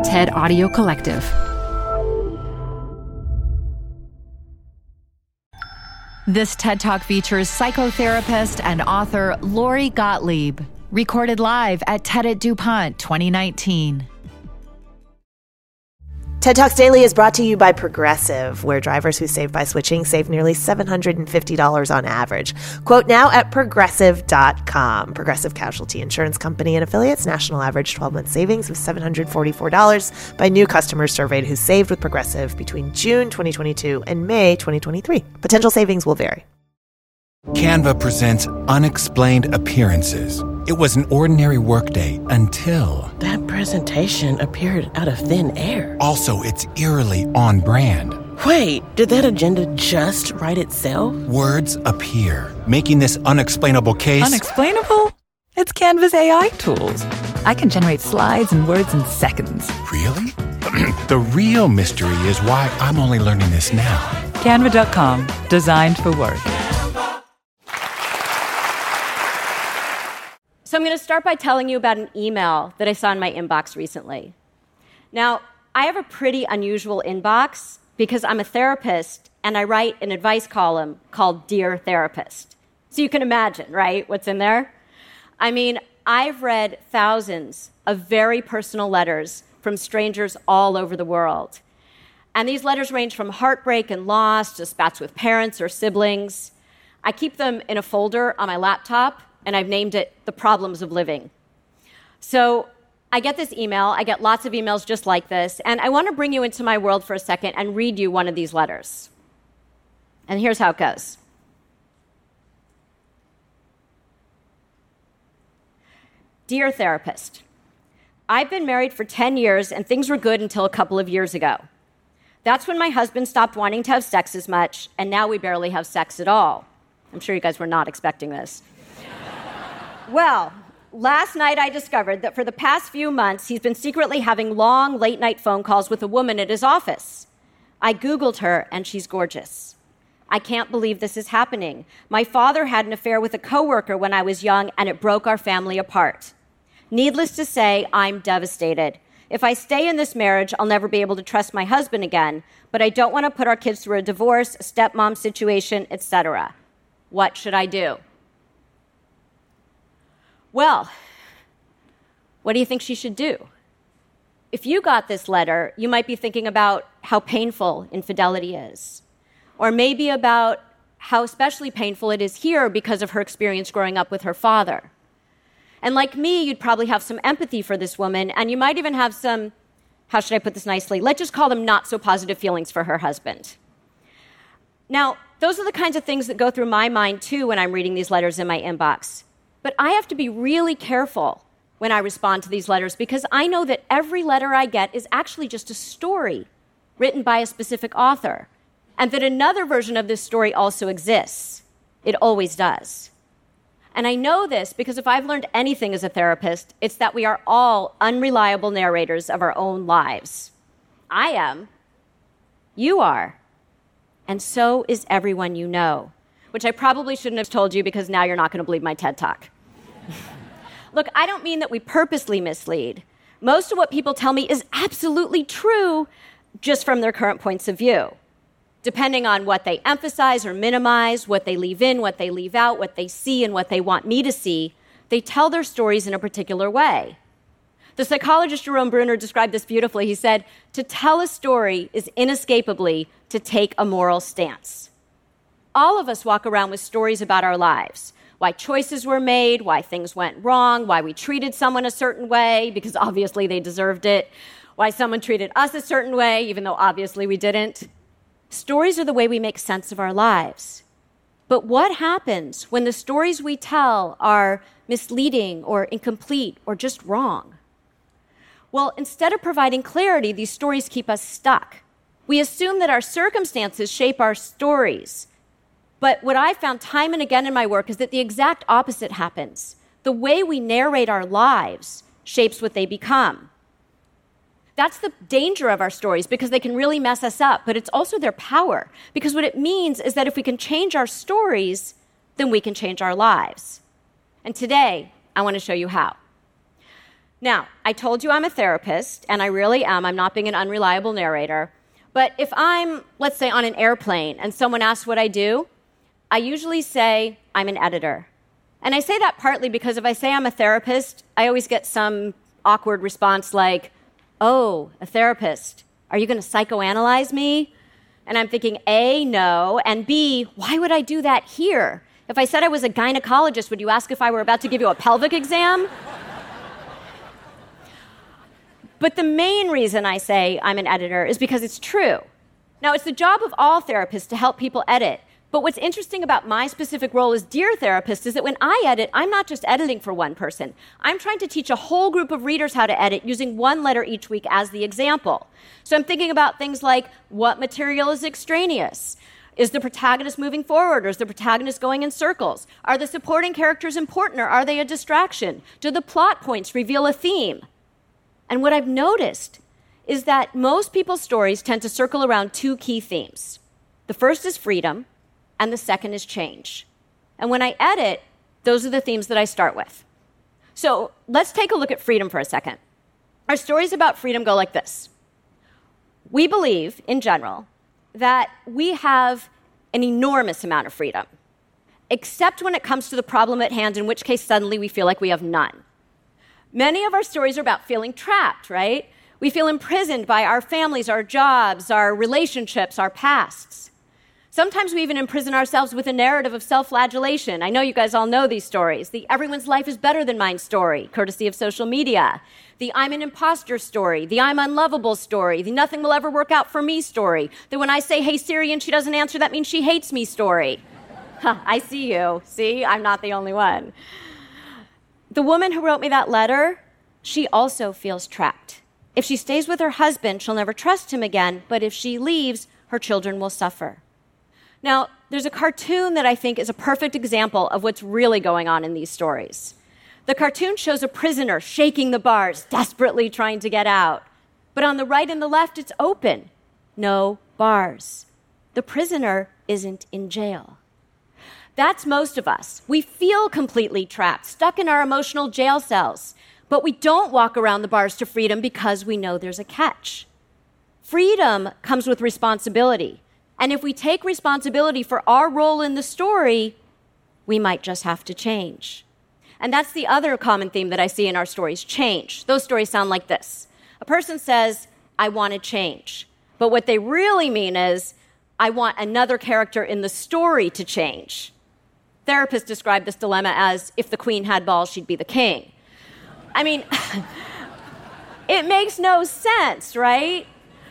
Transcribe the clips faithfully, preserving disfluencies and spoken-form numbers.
TED Audio Collective. This TED Talk features psychotherapist and author Lori Gottlieb, recorded live at TED at DuPont twenty nineteen. TED Talks Daily is brought to you by Progressive, where drivers who save by switching save nearly seven hundred fifty dollars on average. Quote now at progressive dot com. Progressive Casualty Insurance Company and affiliates. National average twelve-month savings of seven hundred forty-four dollars by new customers surveyed who saved with Progressive between June twenty twenty-two and May twenty twenty-three. Potential savings will vary. Canva presents Unexplained Appearances. It was an ordinary workday until... That presentation appeared out of thin air. Also, it's eerily on brand. Wait, did that agenda just write itself? Words appear, making this unexplainable case... Unexplainable? It's Canva's A I tools. I can generate slides and words in seconds. Really? The real mystery is why I'm only learning this now. Canva dot com. Designed for work. So I'm going to start by telling you about an email that I saw in my inbox recently. Now, I have a pretty unusual inbox because I'm a therapist and I write an advice column called Dear Therapist. So you can imagine, right, what's in there? I mean, I've read thousands of very personal letters from strangers all over the world. And these letters range from heartbreak and loss to spats with parents or siblings. I keep them in a folder on my laptop, and I've named it The Problems of Living. So I get this email, I get lots of emails just like this, and I want to bring you into my world for a second and read you one of these letters. And here's how it goes. Dear Therapist, I've been married for ten years and things were good until a couple of years ago. That's when my husband stopped wanting to have sex as much, and now we barely have sex at all. I'm sure you guys were not expecting this. Well, last night I discovered that for the past few months, he's been secretly having long, late-night phone calls with a woman at his office. I Googled her, and she's gorgeous. I can't believe this is happening. My father had an affair with a coworker when I was young, and it broke our family apart. Needless to say, I'm devastated. If I stay in this marriage, I'll never be able to trust my husband again, but I don't want to put our kids through a divorce, a stepmom situation, et cetera. What should I do? Well, what do you think she should do? If you got this letter, you might be thinking about how painful infidelity is, or maybe about how especially painful it is here because of her experience growing up with her father. And like me, you'd probably have some empathy for this woman, and you might even have some, how should I put this nicely, let's just call them not so positive feelings for her husband. Now, those are the kinds of things that go through my mind too when I'm reading these letters in my inbox. But I have to be really careful when I respond to these letters because I know that every letter I get is actually just a story written by a specific author, and that another version of this story also exists. It always does. And I know this because if I've learned anything as a therapist, it's that we are all unreliable narrators of our own lives. I am. You are. And so is everyone you know. Which I probably shouldn't have told you because now you're not going to believe my TED Talk. Look, I don't mean that we purposely mislead. Most of what people tell me is absolutely true just from their current points of view. Depending on what they emphasize or minimize, what they leave in, what they leave out, what they see and what they want me to see, they tell their stories in a particular way. The psychologist Jerome Bruner described this beautifully. He said, to tell a story is inescapably to take a moral stance. All of us walk around with stories about our lives, why choices were made, why things went wrong, why we treated someone a certain way, because obviously they deserved it, why someone treated us a certain way, even though obviously we didn't. Stories are the way we make sense of our lives. But what happens when the stories we tell are misleading or incomplete or just wrong? Well, instead of providing clarity, these stories keep us stuck. We assume that our circumstances shape our stories. But what I've found time and again in my work is that the exact opposite happens. The way we narrate our lives shapes what they become. That's the danger of our stories because they can really mess us up, but it's also their power. Because what it means is that if we can change our stories, then we can change our lives. And today, I want to show you how. Now, I told you I'm a therapist, and I really am. I'm not being an unreliable narrator. But if I'm, let's say, on an airplane and someone asks what I do, I usually say I'm an editor. And I say that partly because if I say I'm a therapist, I always get some awkward response like, oh, a therapist, are you going to psychoanalyze me? And I'm thinking, A, no, and B, why would I do that here? If I said I was a gynecologist, would you ask if I were about to give you a pelvic exam? But the main reason I say I'm an editor is because it's true. Now, it's the job of all therapists to help people edit. But what's interesting about my specific role as Dear Therapist is that when I edit, I'm not just editing for one person. I'm trying to teach a whole group of readers how to edit using one letter each week as the example. So I'm thinking about things like, what material is extraneous? Is the protagonist moving forward, or is the protagonist going in circles? Are the supporting characters important, or are they a distraction? Do the plot points reveal a theme? And what I've noticed is that most people's stories tend to circle around two key themes. The first is freedom, and the second is change. And when I edit, those are the themes that I start with. So let's take a look at freedom for a second. Our stories about freedom go like this. We believe, in general, that we have an enormous amount of freedom, except when it comes to the problem at hand, in which case suddenly we feel like we have none. Many of our stories are about feeling trapped, right? We feel imprisoned by our families, our jobs, our relationships, our pasts. Sometimes we even imprison ourselves with a narrative of self-flagellation. I know you guys all know these stories. The everyone's life is better than mine story, courtesy of social media. The I'm an imposter story. The I'm unlovable story. The nothing will ever work out for me story. The when I say, hey Siri, and she doesn't answer, that means she hates me story. Huh, I see you. See, I'm not the only one. The woman who wrote me that letter, she also feels trapped. If she stays with her husband, she'll never trust him again, but if she leaves, her children will suffer. Now, there's a cartoon that I think is a perfect example of what's really going on in these stories. The cartoon shows a prisoner shaking the bars, desperately trying to get out. But on the right and the left, it's open. No bars. The prisoner isn't in jail. That's most of us. We feel completely trapped, stuck in our emotional jail cells. But we don't walk around the bars to freedom because we know there's a catch. Freedom comes with responsibility. And if we take responsibility for our role in the story, we might just have to change. And that's the other common theme that I see in our stories, change. Those stories sound like this. A person says, I want to change. But what they really mean is, I want another character in the story to change. Therapists describe this dilemma as, if the queen had balls, she'd be the king. I mean, it makes no sense, right?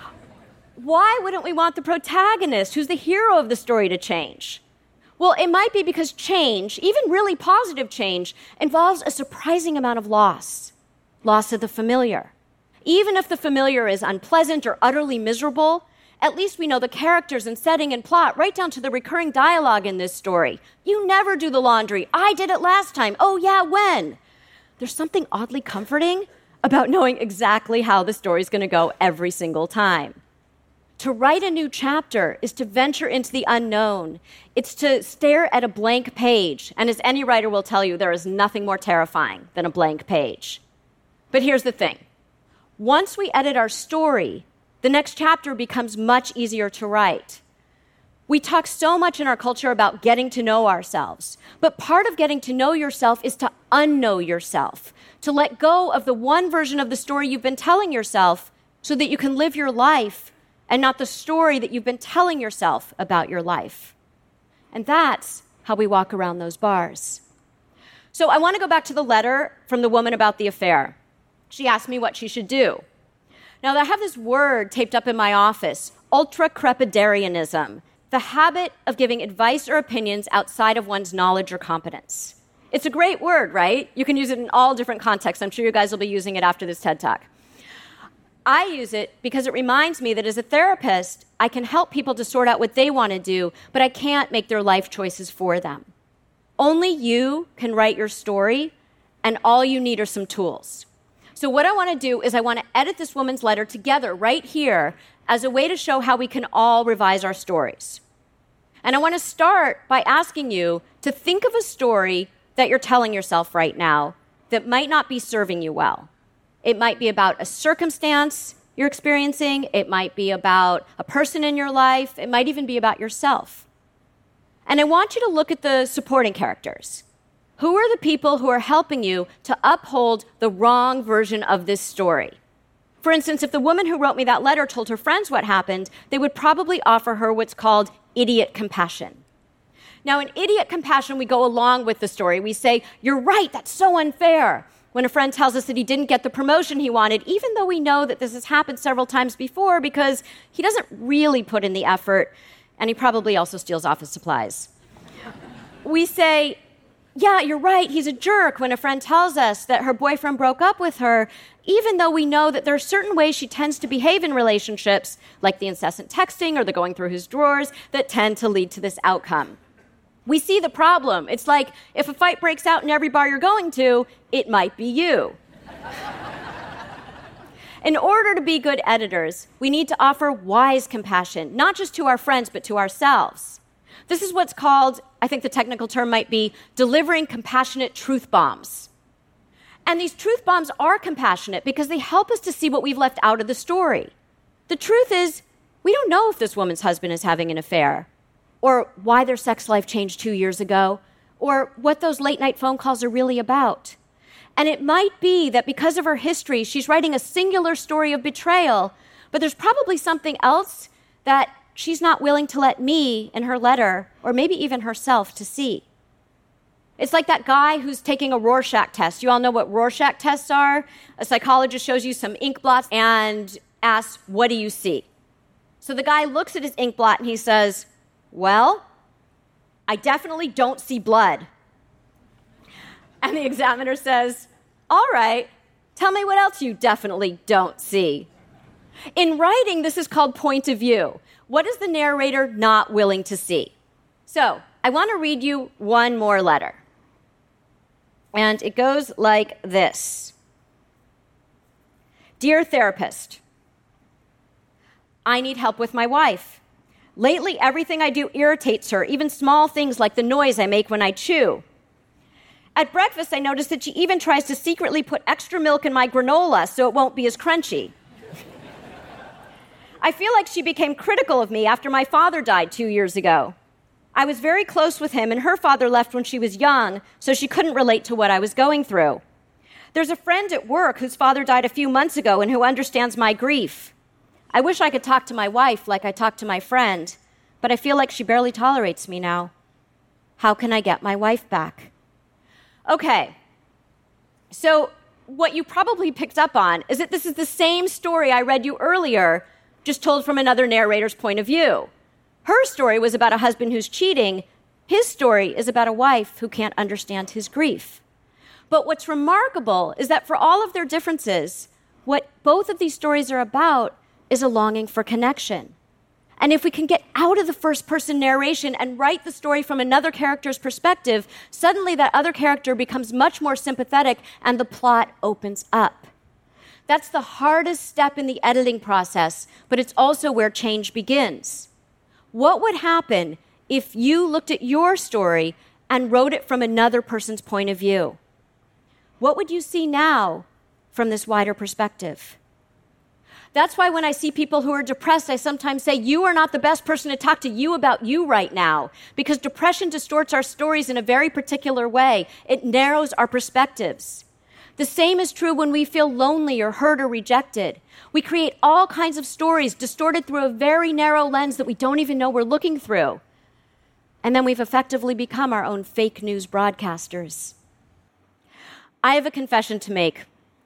Why wouldn't we want the protagonist, who's the hero of the story, to change? Well, it might be because change, even really positive change, involves a surprising amount of loss. Loss of the familiar. Even if the familiar is unpleasant or utterly miserable, at least we know the characters and setting and plot, right down to the recurring dialogue in this story. You never do the laundry. I did it last time. Oh, yeah, when? There's something oddly comforting about knowing exactly how the story's going to go every single time. To write a new chapter is to venture into the unknown. It's to stare at a blank page. And as any writer will tell you, there is nothing more terrifying than a blank page. But here's the thing. Once we edit our story, the next chapter becomes much easier to write. We talk so much in our culture about getting to know ourselves. But part of getting to know yourself is to unknow yourself, to let go of the one version of the story you've been telling yourself so that you can live your life and not the story that you've been telling yourself about your life. And that's how we walk around those bars. So I want to go back to the letter from the woman about the affair. She asked me what she should do. Now, I have this word taped up in my office, ultra-crepidarianism, the habit of giving advice or opinions outside of one's knowledge or competence. It's a great word, right? You can use it in all different contexts. I'm sure you guys will be using it after this TED Talk. I use it because it reminds me that as a therapist, I can help people to sort out what they want to do, but I can't make their life choices for them. Only you can write your story, and all you need are some tools. So what I want to do is I want to edit this woman's letter together right here as a way to show how we can all revise our stories. And I want to start by asking you to think of a story that you're telling yourself right now that might not be serving you well. It might be about a circumstance you're experiencing. It might be about a person in your life. It might even be about yourself. And I want you to look at the supporting characters. Who are the people who are helping you to uphold the wrong version of this story? For instance, if the woman who wrote me that letter told her friends what happened, they would probably offer her what's called idiot compassion. Now, in idiot compassion, we go along with the story. We say, you're right, that's so unfair. When a friend tells us that he didn't get the promotion he wanted, even though we know that this has happened several times before because he doesn't really put in the effort, and he probably also steals office supplies. We say, yeah, you're right, he's a jerk, when a friend tells us that her boyfriend broke up with her, even though we know that there are certain ways she tends to behave in relationships, like the incessant texting or the going through his drawers, that tend to lead to this outcome. We see the problem. It's like, if a fight breaks out in every bar you're going to, it might be you. In order to be good editors, we need to offer wise compassion, not just to our friends, but to ourselves. This is what's called, I think the technical term might be, delivering compassionate truth bombs. And these truth bombs are compassionate because they help us to see what we've left out of the story. The truth is, we don't know if this woman's husband is having an affair, or why their sex life changed two years ago, or what those late night phone calls are really about. And it might be that because of her history, she's writing a singular story of betrayal, but there's probably something else that she's not willing to let me in her letter, or maybe even herself, to see. It's like that guy who's taking a Rorschach test. You all know what Rorschach tests are? A psychologist shows you some ink blots and asks, what do you see? So the guy looks at his ink blot and he says, well, I definitely don't see blood. And the examiner says, all right, tell me what else you definitely don't see. In writing, this is called point of view. What is the narrator not willing to see? So I want to read you one more letter. And it goes like this. Dear therapist, I need help with my wife. Lately, everything I do irritates her, even small things like the noise I make when I chew. At breakfast, I notice that she even tries to secretly put extra milk in my granola so it won't be as crunchy. I feel like she became critical of me after my father died two years ago. I was very close with him, and her father left when she was young, so she couldn't relate to what I was going through. There's a friend at work whose father died a few months ago and who understands my grief. I wish I could talk to my wife like I talk to my friend, but I feel like she barely tolerates me now. How can I get my wife back? Okay, so what you probably picked up on is that this is the same story I read you earlier, just told from another narrator's point of view. Her story was about a husband who's cheating. His story is about a wife who can't understand his grief. But what's remarkable is that for all of their differences, what both of these stories are about is a longing for connection. And if we can get out of the first-person narration and write the story from another character's perspective, suddenly that other character becomes much more sympathetic and the plot opens up. That's the hardest step in the editing process, but it's also where change begins. What would happen if you looked at your story and wrote it from another person's point of view? What would you see now from this wider perspective? That's why when I see people who are depressed, I sometimes say, you are not the best person to talk to you about you right now, because depression distorts our stories in a very particular way. It narrows our perspectives. The same is true when we feel lonely or hurt or rejected. We create all kinds of stories distorted through a very narrow lens that we don't even know we're looking through. And then we've effectively become our own fake news broadcasters. I have a confession to make.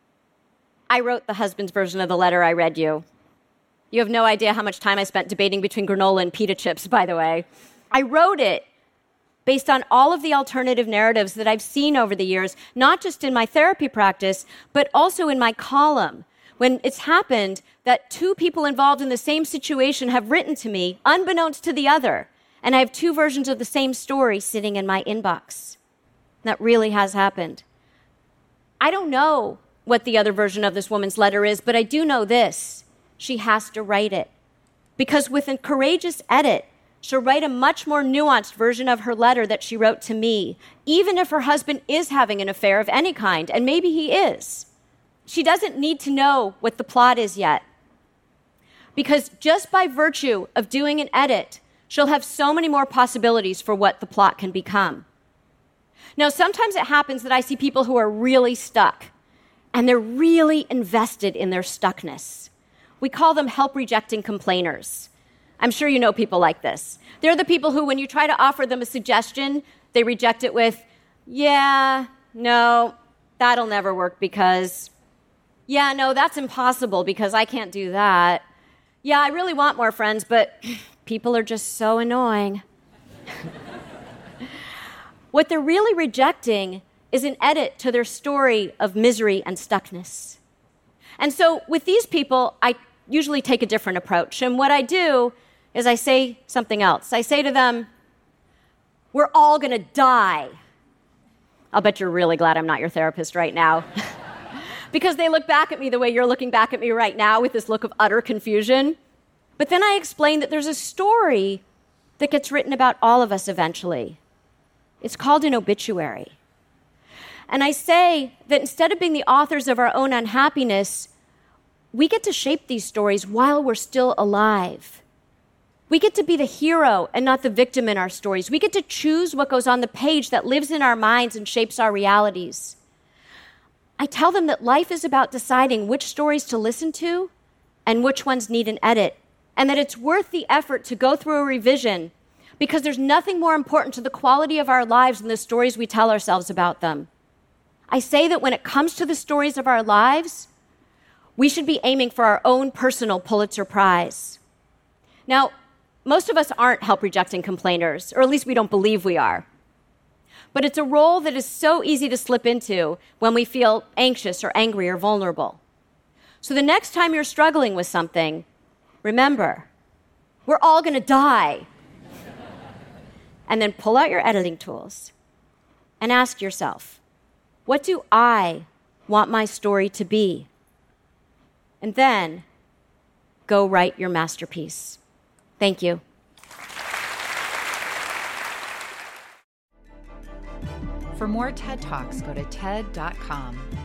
I wrote the husband's version of the letter I read you. You have no idea how much time I spent debating between granola and pita chips, by the way. I wrote it based on all of the alternative narratives that I've seen over the years, not just in my therapy practice, but also in my column. When it's happened that two people involved in the same situation have written to me, unbeknownst to the other, and I have two versions of the same story sitting in my inbox. That really has happened. I don't know what the other version of this woman's letter is, but I do know this. She has to write it. Because with a courageous edit, she'll write a much more nuanced version of her letter that she wrote to me, even if her husband is having an affair of any kind, and maybe he is. she doesn't need to know what the plot is yet. Because just by virtue of doing an edit, she'll have so many more possibilities for what the plot can become. Now, sometimes it happens that I see people who are really stuck, and they're really invested in their stuckness. We call them help-rejecting complainers. I'm sure you know people like this. They're the people who, when you try to offer them a suggestion, they reject it with, yeah, no, that'll never work because, yeah, no, that's impossible because I can't do that. Yeah, I really want more friends, but people are just so annoying. What they're really rejecting is an edit to their story of misery and stuckness. And so with these people, I usually take a different approach. And what I do is I say something else. I say to them, we're all going to die. I'll bet you're really glad I'm not your therapist right now. Because they look back at me the way you're looking back at me right now with this look of utter confusion. But then I explain that there's a story that gets written about all of us eventually. It's called an obituary. And I say that instead of being the authors of our own unhappiness, we get to shape these stories while we're still alive. We get to be the hero and not the victim in our stories. We get to choose what goes on the page that lives in our minds and shapes our realities. I tell them that life is about deciding which stories to listen to and which ones need an edit, and that it's worth the effort to go through a revision because there's nothing more important to the quality of our lives than the stories we tell ourselves about them. I say that when it comes to the stories of our lives, we should be aiming for our own personal Pulitzer Prize. Now, most of us aren't help-rejecting complainers, or at least we don't believe we are. But it's a role that is so easy to slip into when we feel anxious or angry or vulnerable. So the next time you're struggling with something, remember, we're all going to die. And then pull out your editing tools and ask yourself, what do I want my story to be? And then go write your masterpiece. Thank you. For more TED Talks, go to T E D dot com.